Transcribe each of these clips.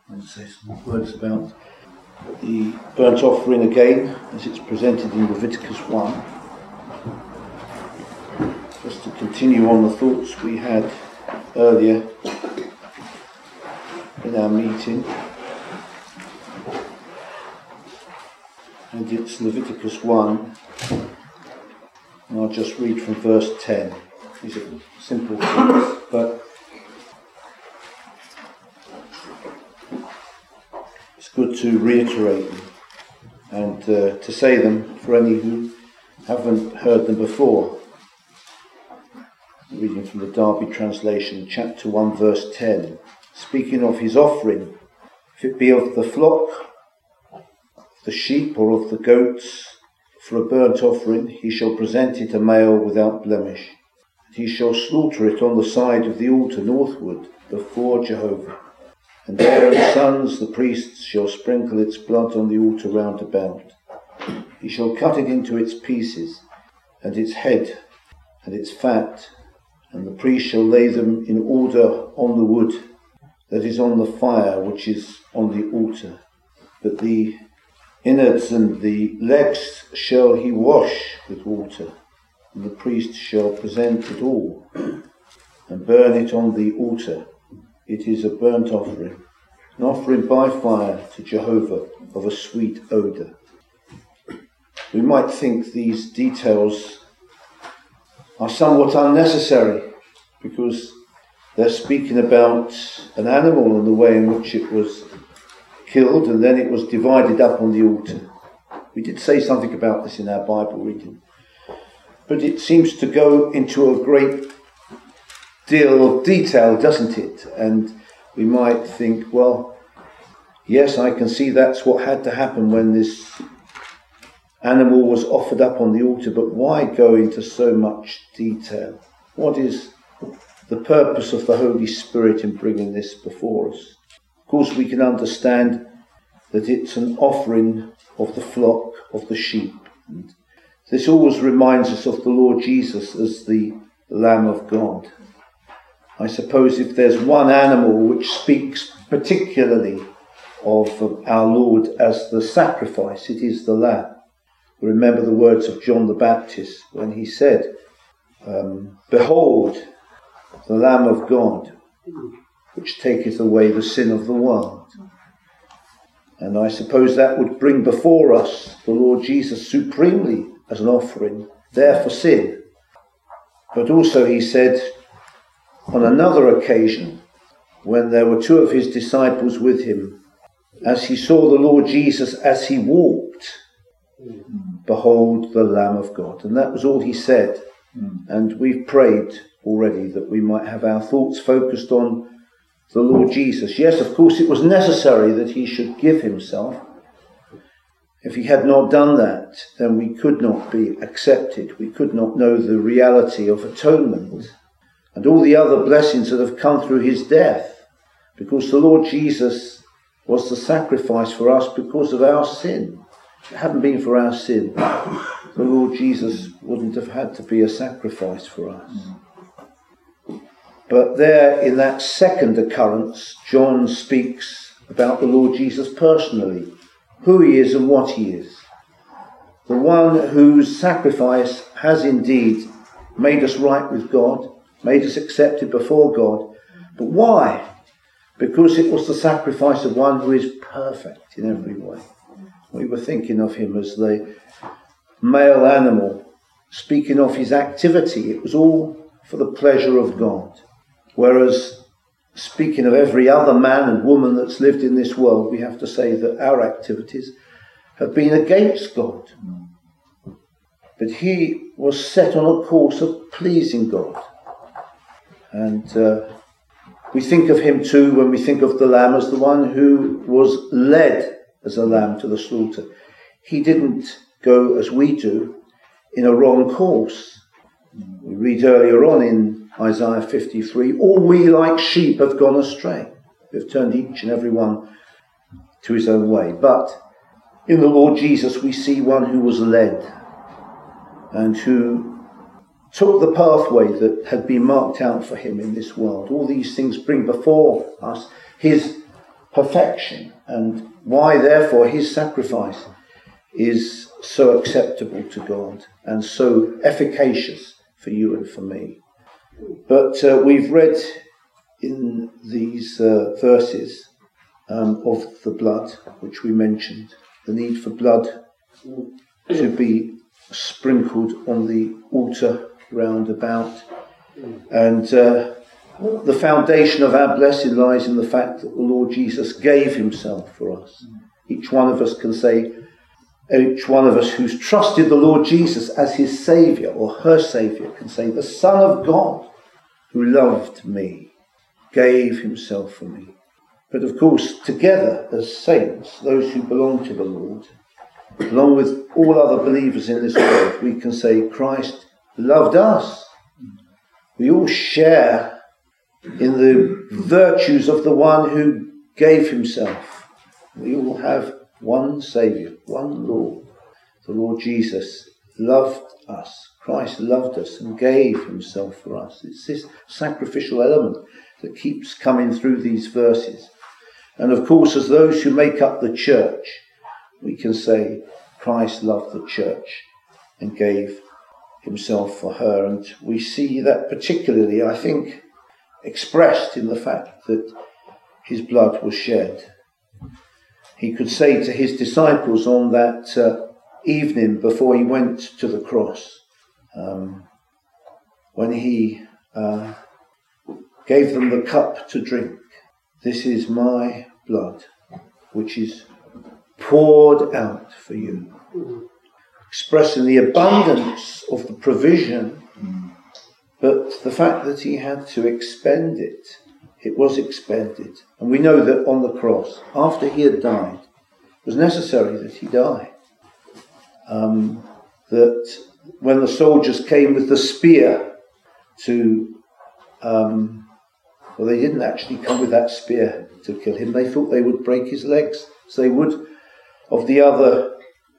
and say some words about the burnt offering again, as it's presented in Leviticus 1. Just to continue on the thoughts we had earlier in our meeting. And it's Leviticus 1, and I'll just read from verse 10. These are simple things, but it's good to reiterate them and to say them for any who haven't heard them before. Reading from the Darby translation, chapter 1, verse 10. Speaking of his offering, if it be of the flock, the sheep or of the goats, for a burnt offering, he shall present it a male without blemish. And he shall slaughter it on the side of the altar northward before Jehovah. And Aaron's sons, the priests, shall sprinkle its blood on the altar round about. He shall cut it into its pieces, and its head, and its fat, and the priest shall lay them in order on the wood that is on the fire which is on the altar. But the innards and the legs shall he wash with water, and the priest shall present it all, and burn it on the altar. It is a burnt offering, an offering by fire to Jehovah of a sweet odour. We might think these details are somewhat unnecessary, because they're speaking about an animal and the way in which it was killed, and then it was divided up on the altar. We did say something about this in our Bible reading, but it seems to go into a great deal of detail, doesn't it? And we might think, well, yes, I can see that's what had to happen when this animal was offered up on the altar, but why go into so much detail? What is the purpose of the Holy Spirit in bringing this before us? Of course, we can understand that it's an offering of the flock, of the sheep. And this always reminds us of the Lord Jesus as the Lamb of God. I suppose if there's one animal which speaks particularly of our Lord as the sacrifice, it is the lamb. We remember the words of John the Baptist when he said, "Behold, the Lamb of God, which taketh away the sin of the world." And I suppose that would bring before us the Lord Jesus supremely as an offering there for sin. But also he said on another occasion, when there were two of his disciples with him, as he saw the Lord Jesus as he walked, "Behold the Lamb of God." And that was all he said. And we've prayed already that we might have our thoughts focused on the Lord Jesus. Yes, of course, it was necessary that he should give himself. If he had not done that, then we could not be accepted. We could not know the reality of atonement and all the other blessings that have come through his death, because the Lord Jesus was the sacrifice for us because of our sin. If it hadn't been for our sin, the Lord Jesus wouldn't have had to be a sacrifice for us. But there, in that second occurrence, John speaks about the Lord Jesus personally, who he is and what he is. The one whose sacrifice has indeed made us right with God, made us accepted before God. But why? Because it was the sacrifice of one who is perfect in every way. We were thinking of him as the male animal, speaking of his activity. It was all for the pleasure of God. Whereas, speaking of every other man and woman that's lived in this world, we have to say that our activities have been against God. But he was set on a course of pleasing God. And we think of him too, when we think of the lamb, as the one who was led as a lamb to the slaughter. He didn't go, as we do, in a wrong course. We read earlier on in Isaiah 53, "All we like sheep have gone astray. We have turned each and every one to his own way." But in the Lord Jesus we see one who was led and who took the pathway that had been marked out for him in this world. All these things bring before us his perfection, and why therefore his sacrifice is so acceptable to God and so efficacious for you and for me. But we've read in these verses of the blood, which we mentioned, the need for blood to be sprinkled on the altar round about. And the foundation of our blessing lies in the fact that the Lord Jesus gave himself for us. Each one of us can say, each one of us who's trusted the Lord Jesus as his Saviour or her Saviour can say, the Son of God who loved me gave himself for me. But of course, together as saints, those who belong to the Lord, along with all other believers in this world, we can say Christ loved us. We all share in the virtues of the one who gave himself. We all have one Saviour, one Lord. The Lord Jesus loved us. Christ loved us and gave himself for us. It's this sacrificial element that keeps coming through these verses. And of course, as those who make up the church, we can say Christ loved the church and gave himself for her. And we see that particularly, I think, expressed in the fact that his blood was shed. He could say to his disciples on that evening before he went to the cross, when he gave them the cup to drink, "This is my blood, which is poured out for you," expressing the abundance of the provision, but the fact that he had to expend it. It was expended. And we know that on the cross, after he had died, it was necessary that he die. That when the soldiers came with the spear to, well, they didn't actually come with that spear to kill him. They thought they would break his legs, as they would of the other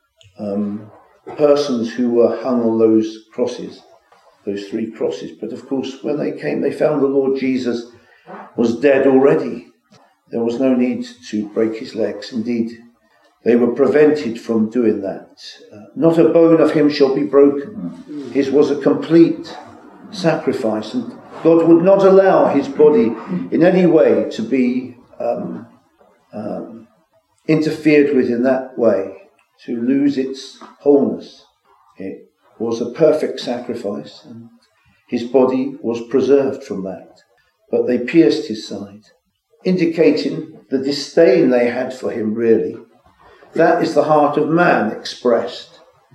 persons who were hung on those crosses, those 3 crosses. But of course, when they came, they found the Lord Jesus was dead already. There was no need to break his legs. Indeed, they were prevented from doing that. Not a bone of him shall be broken. His was a complete sacrifice, and God would not allow his body in any way to be interfered with in that way, to lose its wholeness. It was a perfect sacrifice, and his body was preserved from that. But they pierced his side, indicating the disdain they had for him, really. That is the heart of man expressed.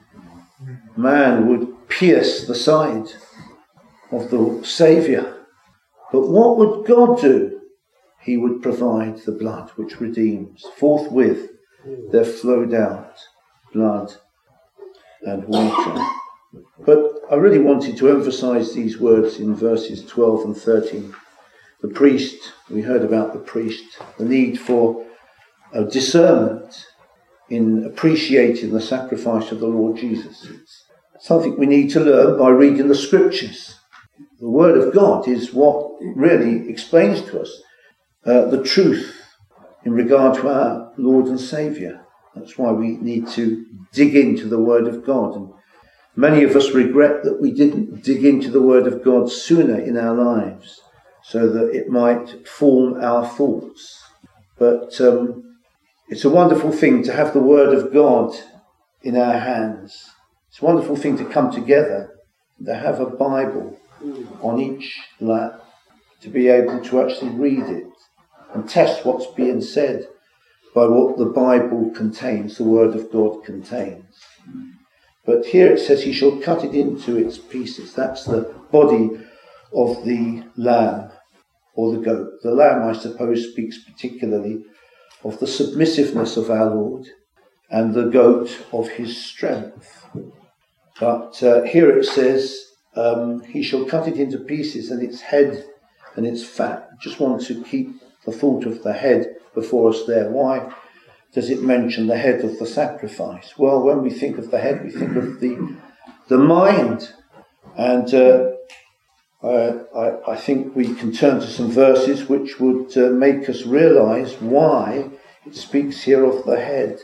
Man would pierce the side of the Saviour. But what would God do? He would provide the blood which redeems. Forthwith there flowed out blood and water. But I really wanted to emphasize these words in verses 12 and 13. The priest, we heard about the priest, the need for discernment in appreciating the sacrifice of the Lord Jesus. It's something we need to learn by reading the scriptures. The word of God is what really explains to us the truth in regard to our Lord and Saviour. That's why we need to dig into the word of God. And many of us regret that we didn't dig into the word of God sooner in our lives, so that it might form our thoughts. But it's a wonderful thing to have the word of God in our hands. It's a wonderful thing to come together and to have a Bible on each lap, to be able to actually read it and test what's being said by what the Bible contains, the word of God contains. But here it says he shall cut it into its pieces. That's the body of the lamb or the goat. The lamb, I suppose, speaks particularly of the submissiveness of our Lord, and the goat of his strength. But here it says, he shall cut it into pieces, and its head and its fat. I just want to keep the thought of the head before us there. Why does it mention the head of the sacrifice? Well, when we think of the head, we think of the mind. And I think we can turn to some verses which would make us realise why it speaks here of the head.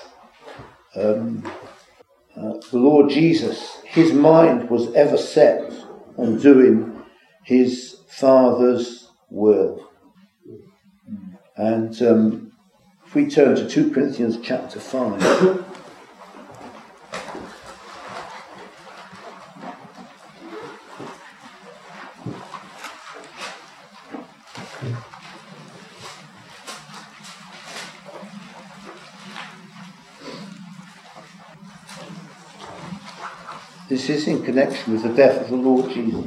The Lord Jesus, his mind was ever set on doing his Father's will. And if we turn to 2 Corinthians chapter 5, this is in connection with the death of the Lord Jesus.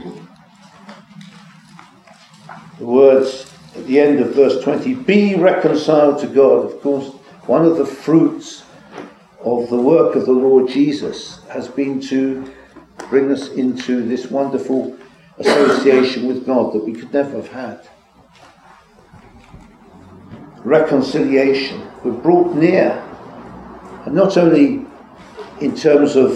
The words at the end of verse 20, be reconciled to God. Of course, one of the fruits of the work of the Lord Jesus has been to bring us into this wonderful association with God that we could never have had. Reconciliation. We're brought near, and not only in terms of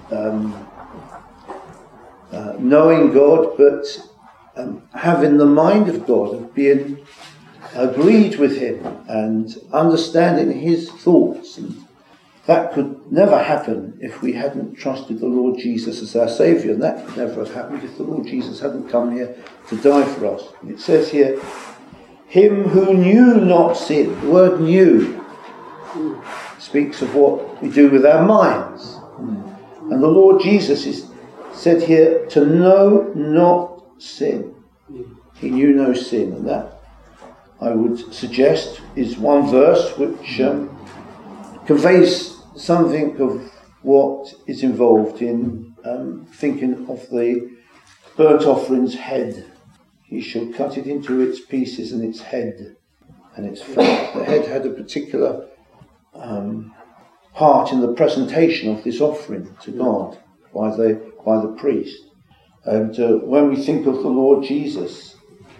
knowing God, but having the mind of God, of being agreed with him and understanding his thoughts. And that could never happen if we hadn't trusted the Lord Jesus as our Saviour, and that could never have happened if the Lord Jesus hadn't come here to die for us. And it says here, him who knew not sin. The word knew speaks of what we do with our minds. And the Lord Jesus is said here to know not sin. He knew no sin, and that, I would suggest, is one verse which conveys something of what is involved in thinking of the burnt offering's head. He shall cut it into its pieces and its head and its fat. The head had a particular part in the presentation of this offering to God by the priest. And when we think of the Lord Jesus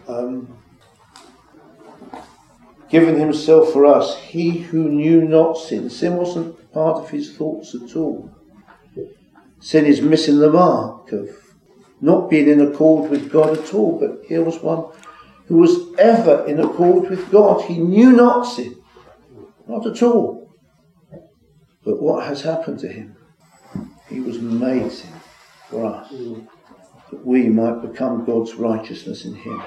giving himself for us, he who knew not sin. Sin wasn't part of his thoughts at all. Sin is missing the mark of not being in accord with God at all. But here was one who was ever in accord with God. He knew not sin. Not at all. But what has happened to him? He was made sin for us, that we might become God's righteousness in him.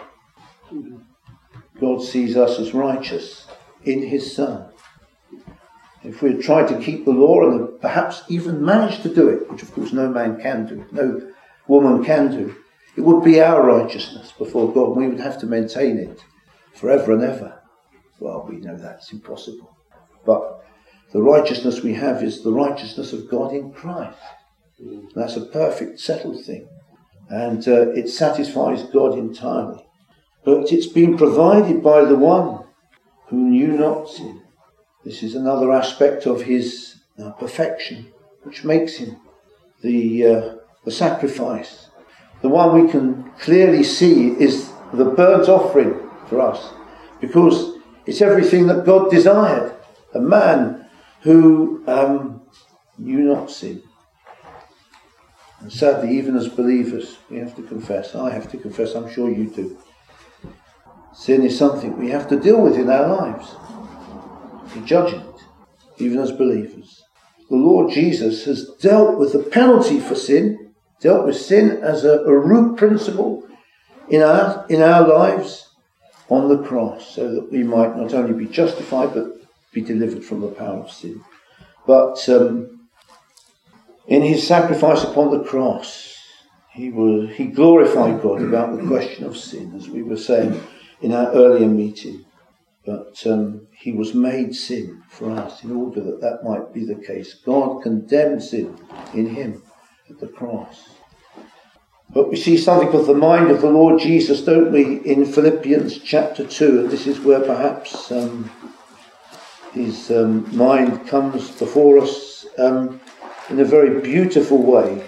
God sees us as righteous in his Son. If we had tried to keep the law and perhaps even managed to do it, which of course no man can do, no woman can do, it would be our righteousness before God. We would have to maintain it forever and ever. Well, we know that's impossible. But the righteousness we have is the righteousness of God in Christ. That's a perfect, settled thing. And it satisfies God entirely. But it's been provided by the one who knew not sin. This is another aspect of his perfection, which makes him the sacrifice. The one we can clearly see is the burnt offering for us, because it's everything that God desired. A man who knew not sin. And sadly, even as believers, we have to confess. I have to confess, I'm sure you do. Sin is something we have to deal with in our lives. To judge it, even as believers. The Lord Jesus has dealt with the penalty for sin, dealt with sin as a root principle in our lives on the cross, so that we might not only be justified, but be delivered from the power of sin. But in his sacrifice upon the cross, he glorified God about the question of sin, as we were saying in our earlier meeting. But he was made sin for us in order that that might be the case. God condemned sin in him at the cross. But we see something of the mind of the Lord Jesus, don't we, in Philippians chapter 2. And this is where perhaps his mind comes before us in a very beautiful way.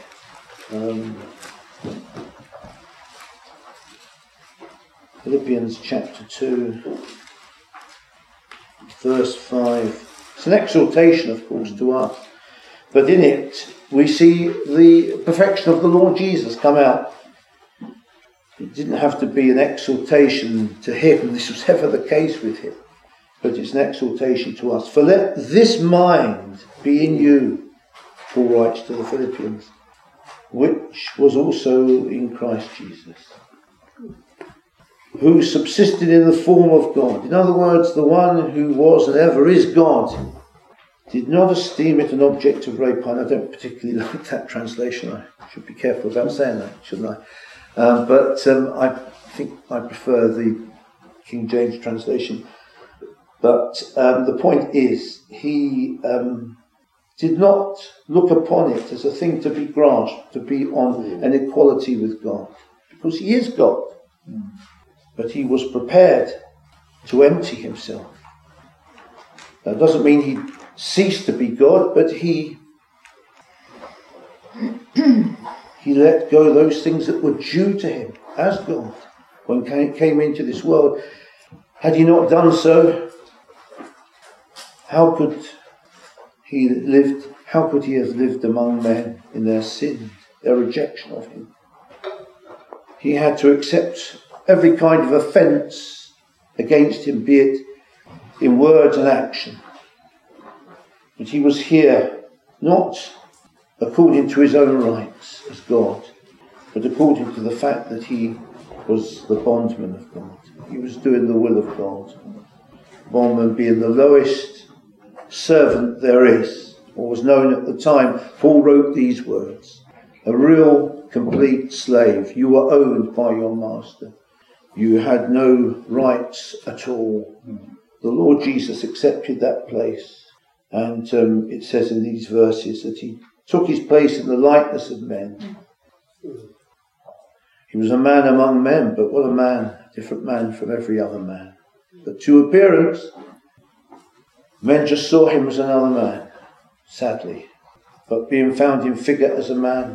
Philippians chapter 2, verse 5. It's an exhortation, of course, to us. But in it, we see the perfection of the Lord Jesus come out. It didn't have to be an exhortation to him. This was ever the case with him. But it's an exhortation to us. For let this mind be in you, Paul writes to the Philippians, which was also in Christ Jesus, who subsisted in the form of God. In other words, the one who was and ever is God did not esteem it an object of rapine. I don't particularly like that translation. I should be careful about saying that, shouldn't I? But I think I prefer the King James translation. But the point is, he did not look upon it as a thing to be grasped, to be on an equality with God, because he is God. But he was prepared to empty himself. That doesn't mean he ceased to be God, but he let go those things that were due to him as God when he came into this world. Had he not done so, how could he have lived among men in their sin, their rejection of him? He had to accept every kind of offence against him, be it in words and action. But he was here not according to his own rights as God, but according to the fact that he was the bondman of God. He was doing the will of God. Bondman being the lowest servant there is, or was known at the time. Paul wrote these words: a real, complete slave. You were owned by your master. You had no rights at all. The Lord Jesus accepted that place. And it says in these verses that he took his place in the likeness of men. He was a man among men, but what a man, a different man from every other man. But to appearance, men just saw him as another man, sadly. But being found in figure as a man,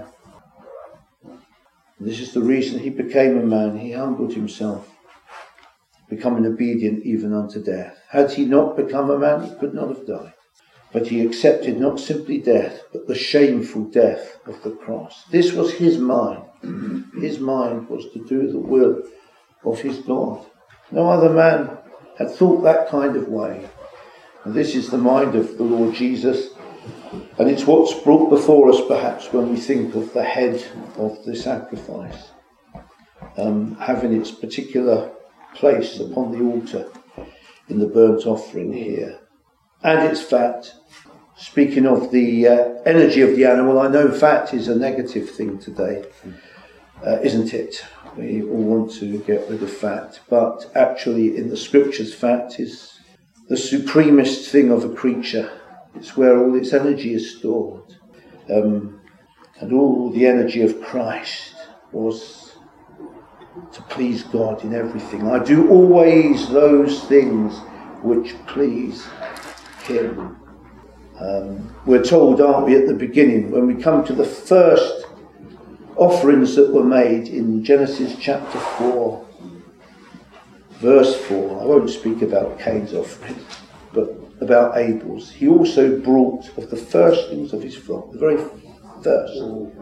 this is the reason he became a man. He humbled himself, becoming obedient even unto death. Had he not become a man, he could not have died. But he accepted not simply death, but the shameful death of the cross. This was his mind. His mind was to do the will of his God. No other man had thought that kind of way. And this is the mind of the Lord Jesus. And it's what's brought before us perhaps when we think of the head of the sacrifice, having its particular place upon the altar in the burnt offering here. And its fat. Speaking of the energy of the animal, I know fat is a negative thing today, isn't it? We all want to get rid of fat, but actually in the scriptures fat is the supremest thing of a creature. It's where all its energy is stored. And all the energy of Christ was to please God in everything. I do always those things which please him. We're told, aren't we, at the beginning, when we come to the first offerings that were made in Genesis chapter 4, verse 4. I won't speak about Cain's offering, but about Abel's. He also brought of the firstlings of his flock, the very first,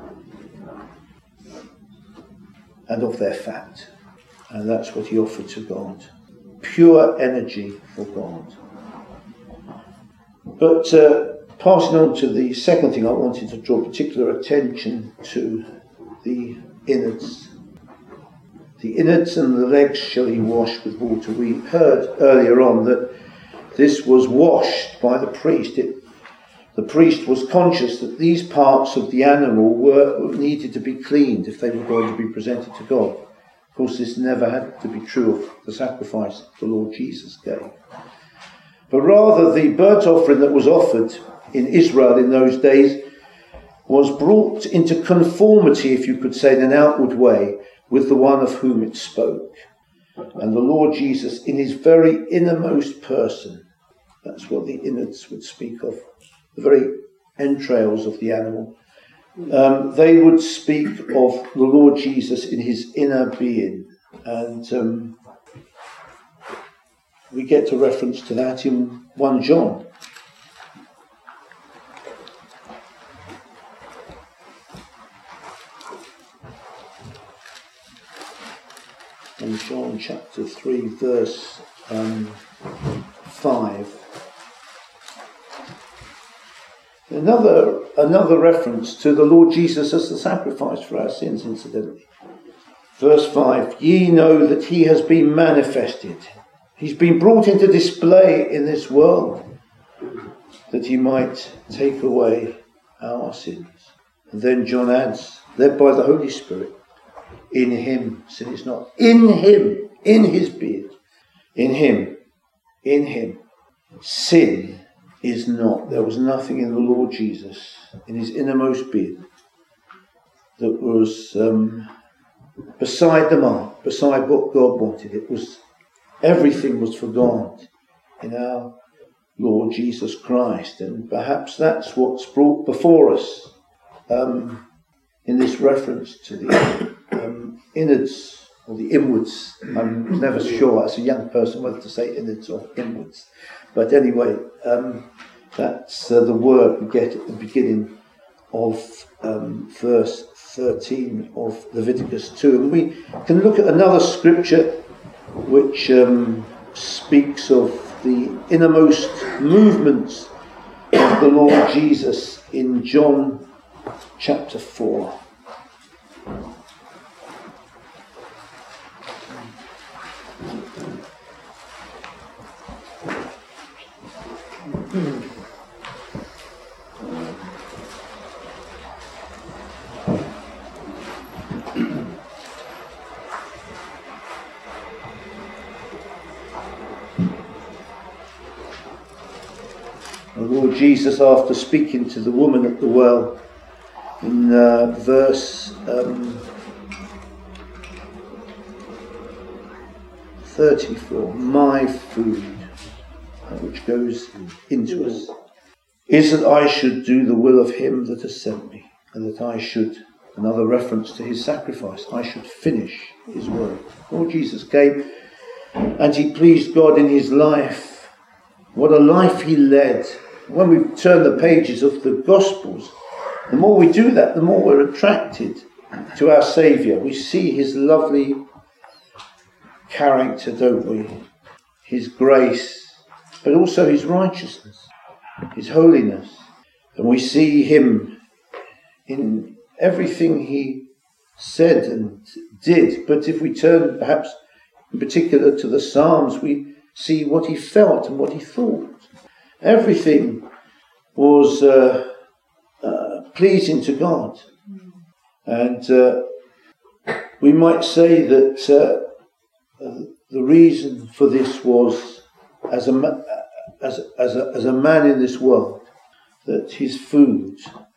and of their fat. And that's what he offered to God. Pure energy for God. But passing on to the second thing, I wanted to draw particular attention to the innards. The innards and the legs shall he wash with water. We heard earlier on that this was washed by the priest. The priest was conscious that these parts of the animal needed to be cleaned if they were going to be presented to God. Of course, this never had to be true of the sacrifice the Lord Jesus gave. But rather, the burnt offering that was offered in Israel in those days was brought into conformity, if you could say, in an outward way, with the one of whom it spoke. And the Lord Jesus, in his very innermost person, that's what the innards would speak of, the very entrails of the animal, they would speak of the Lord Jesus in his inner being. And we get a reference to that in 1 John. chapter 3, verse 5. Another reference to the Lord Jesus as the sacrifice for our sins, incidentally. Verse 5, ye know that he has been manifested. He's been brought into display in this world that he might take away our sins. And then John adds, led by the Holy Spirit, in him, sin is not. In him, in his being. In him, sin is not. There was nothing in the Lord Jesus, in his innermost being, that was beside the mark, beside what God wanted. Everything was forgone in our Lord Jesus Christ. And perhaps that's what's brought before us in this reference to the innards or the inwards. I'm never sure as a young person whether to say innards or inwards. But anyway, that's the word we get at the beginning of verse 13 of Leviticus 2. And we can look at another scripture which speaks of the innermost movements of the Lord Jesus in John chapter 4. The Lord Jesus, after speaking to the woman at the well, in verse 34, my food, which goes into us, is that I should do the will of him that has sent me, and that I should, another reference to his sacrifice, I should finish his work. Lord Jesus came and he pleased God in his life. What a life he led. When we turn the pages of the Gospels, the more we do that, the more we're attracted to our Saviour. We see his lovely character, don't we? His grace, but also his righteousness, his holiness. And we see him in everything he said and did. But if we turn perhaps in particular to the Psalms, we see what he felt and what he thought. Everything was pleasing to God. And we might say that the reason for this was, as a man in this world, that his food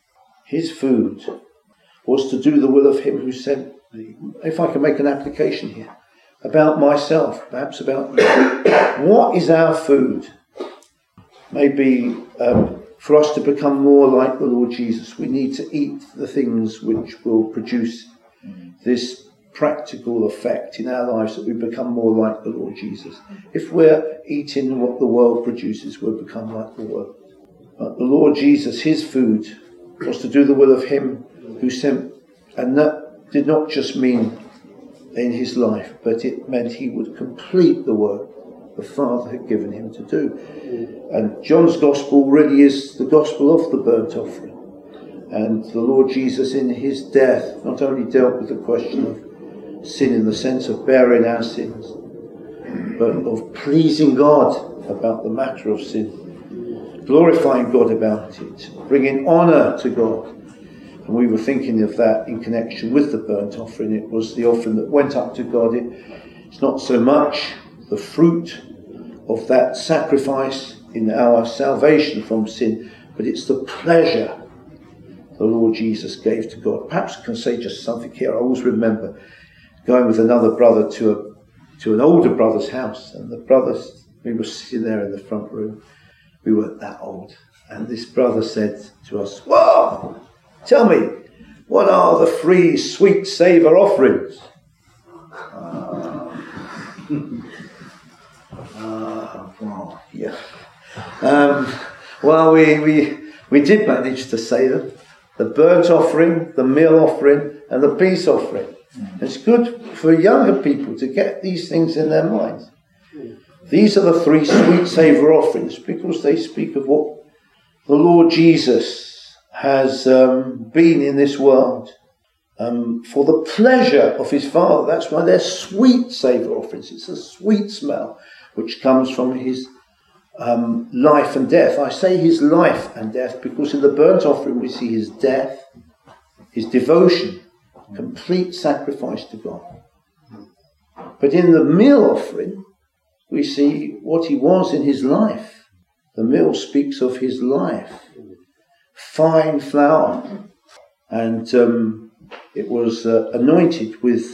was to do the will of him who sent me. If I can make an application here about myself, perhaps about me. What is our food? Maybe for us to become more like the Lord Jesus, we need to eat the things which will produce this practical effect in our lives, that we become more like the Lord Jesus. If we're eating what the world produces, we'll become like the world. But the Lord Jesus, his food was to do the will of him who sent, and that did not just mean in his life, but it meant he would complete the work the Father had given him to do. And John's Gospel really is the Gospel of the burnt offering. And the Lord Jesus in his death not only dealt with the question of sin in the sense of bearing our sins, but of pleasing God about the matter of sin, glorifying God about it, bringing honour to God. And we were thinking of that in connection with the burnt offering. It was the offering that went up to God. It's not so much the fruit of that sacrifice in our salvation from sin, but it's the pleasure the Lord Jesus gave to God. Perhaps I can say just something here. I always remember going with another brother to an older brother's house, and the brothers, we were sitting there in the front room. We weren't that old. And this brother said to us, "Whoa, tell me, what are the free sweet savour offerings?" Well, yeah. Well, we did manage to say them. The burnt offering, the meal offering, and the peace offering. It's good for younger people to get these things in their minds. These are the three sweet savour offerings because they speak of what the Lord Jesus has been in this world for the pleasure of his Father. That's why they're sweet savour offerings. It's a sweet smell which comes from his life and death. I say his life and death because in the burnt offering we see his death, his devotion, complete sacrifice to God. But in the meal offering we see what he was in his life. The meal speaks of his life. Fine flour, and it was anointed with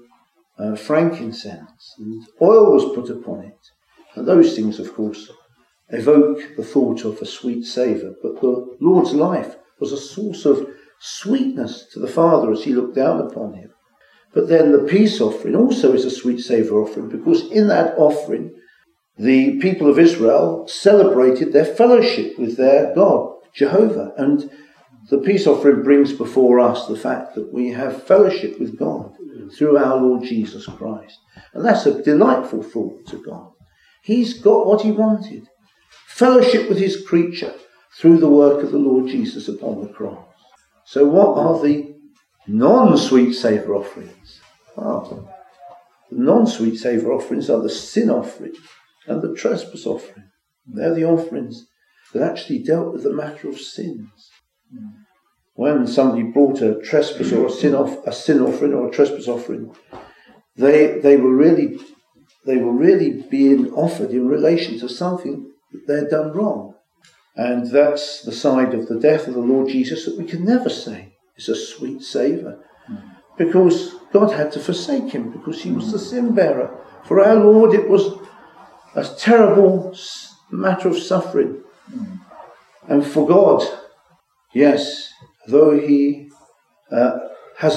frankincense, and oil was put upon it. And those things, of course, evoke the thought of a sweet savour. But the Lord's life was a source of sweetness to the Father as he looked down upon him. But then the peace offering also is a sweet savour offering, because in that offering, the people of Israel celebrated their fellowship with their God, Jehovah. And the peace offering brings before us the fact that we have fellowship with God through our Lord Jesus Christ. And that's a delightful thought to God. He's got what he wanted. Fellowship with his creature through the work of the Lord Jesus upon the cross. So what are the non-sweet savour offerings? Well, the non-sweet savour offerings are the sin offering and the trespass offering. They're the offerings that actually dealt with the matter of sins. When somebody brought a trespass or a sin offering or a trespass offering, they were really being offered in relation to something that they'd done wrong. And that's the side of the death of the Lord Jesus that we can never say is a sweet savour. Because God had to forsake him, because he was the sin bearer. For our Lord, it was a terrible matter of suffering. And for God, yes, though he has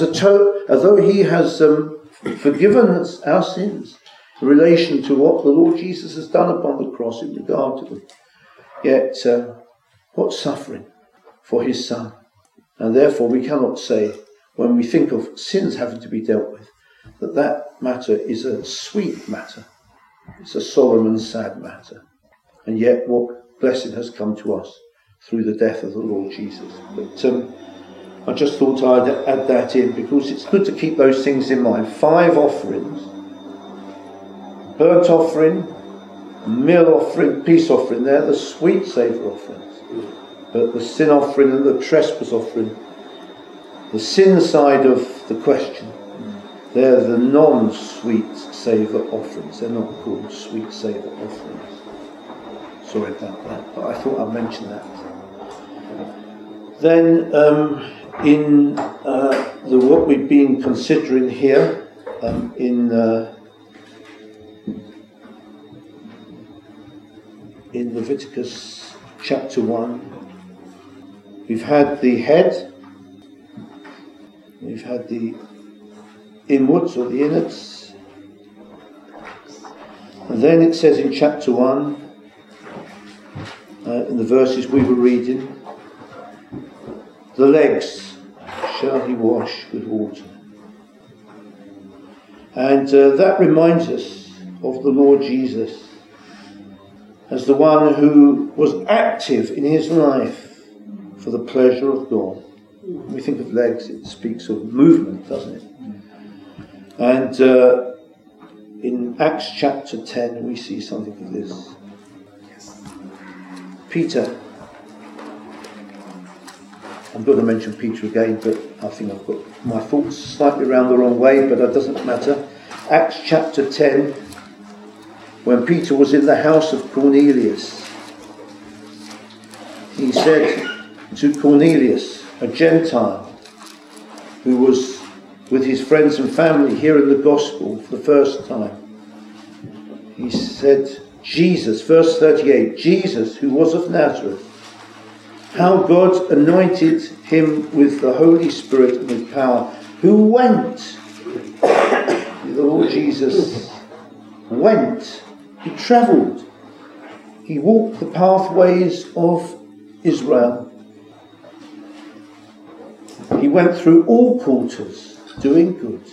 forgiven us our sins in relation to what the Lord Jesus has done upon the cross in regard to them, yet what suffering for his Son. And therefore we cannot say, when we think of sins having to be dealt with, that matter is a sweet matter. It's a solemn and sad matter. And yet what blessing has come to us through the death of the Lord Jesus. But I just thought I'd add that in, because it's good to keep those things in mind. 5 offerings: burnt offering, meal offering, peace offering. They're the sweet savour offerings. But the sin offering and the trespass offering, the sin side of the question, they're the non-sweet savour offerings. They're not called sweet savour offerings. Sorry about that, but I thought I'd mention that. Then in what we've been considering here in Leviticus chapter 1, we've had the head, we've had the inwards or the innards, and then it says in chapter 1, in the verses we were reading, the legs shall he wash with water. And that reminds us of the Lord Jesus as the one who was active in his life for the pleasure of God. When we think of legs, it speaks of movement, doesn't it? And in Acts chapter 10 we see something of this. Peter, I'm going to mention Peter again, but I think I've got my thoughts slightly around the wrong way, but that doesn't matter. Acts chapter 10, when Peter was in the house of Cornelius, he said to Cornelius, a Gentile, who was with his friends and family hearing the gospel for the first time, he said, Jesus, verse 38, Jesus, who was of Nazareth, how God anointed him with the Holy Spirit and with power, who went, the Lord Jesus went, he travelled, he walked the pathways of Israel, He went through all quarters, doing good,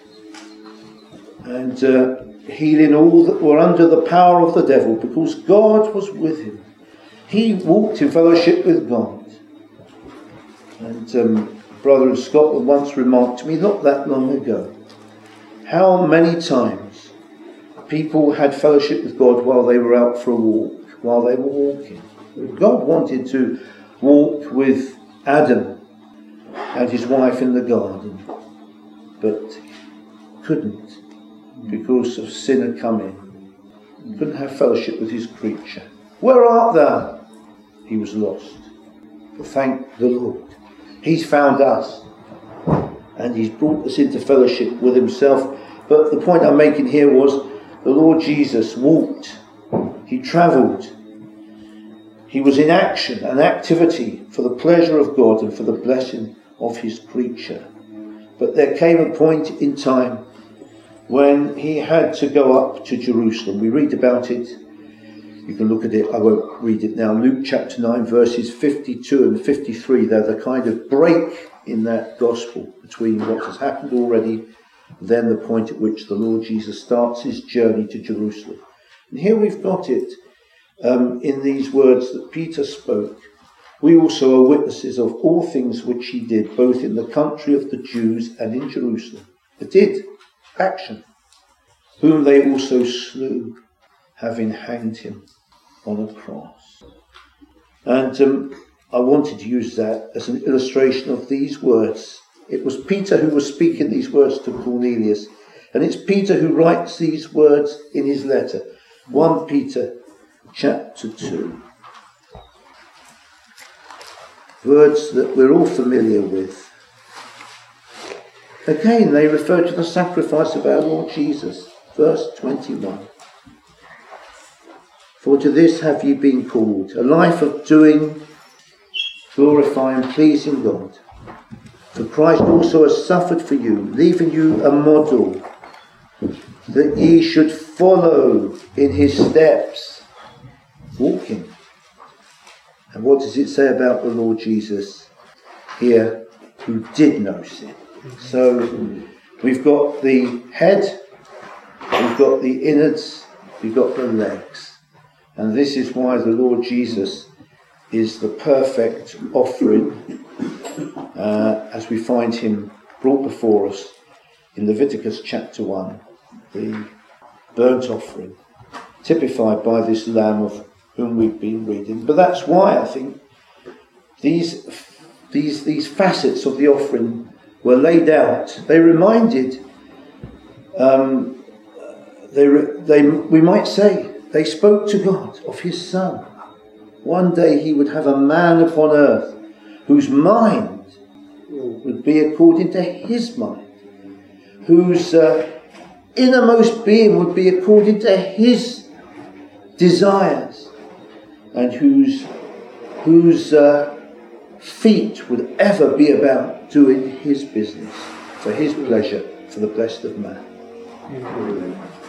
and healing all that were under the power of the devil, because God was with him. He walked in fellowship with God. And a brother in Scotland once remarked to me not that long ago, how many times people had fellowship with God while they were out for a walk, while they were walking. God wanted to walk with Adam and his wife in the garden, but couldn't because of sin had come in. Couldn't have fellowship with his creature. Where art thou? He was lost. But thank the Lord, he's found us and he's brought us into fellowship with himself. But the point I'm making here was the Lord Jesus walked, he travelled, he was in action and activity for the pleasure of God and for the blessing of his creature. But there came a point in time when he had to go up to Jerusalem. We read about it. You can look at it. I won't read it now. Luke chapter 9 verses 52 and 53. They're the kind of break in that gospel between what has happened already and then the point at which the Lord Jesus starts his journey to Jerusalem. And here we've got it in these words that Peter spoke. We also are witnesses of all things which he did, both in the country of the Jews and in Jerusalem. It did. Action. Whom they also slew, having hanged him on a cross. And I wanted to use that as an illustration of these words. It was Peter who was speaking these words to Cornelius. And it's Peter who writes these words in his letter. 1 Peter chapter 2. Words that we're all familiar with. Again, they refer to the sacrifice of our Lord Jesus. Verse 21. For to this have ye been called, a life of doing, glorifying, pleasing God. For Christ also has suffered for you, leaving you a model, that ye should follow in his steps, walking. And what does it say about the Lord Jesus here, who did no sin? So we've got the head, we've got the innards, we've got the legs. And this is why the Lord Jesus is the perfect offering, as we find him brought before us in Leviticus chapter 1, the burnt offering, typified by this lamb of whom we've been reading. But that's why I think these facets of the offering were laid out. They reminded, we might say, they spoke to God of his Son. One day he would have a man upon earth whose mind would be according to his mind, whose innermost being would be according to his desires, and whose feet would ever be about doing his business, for his pleasure, for the blessed of man.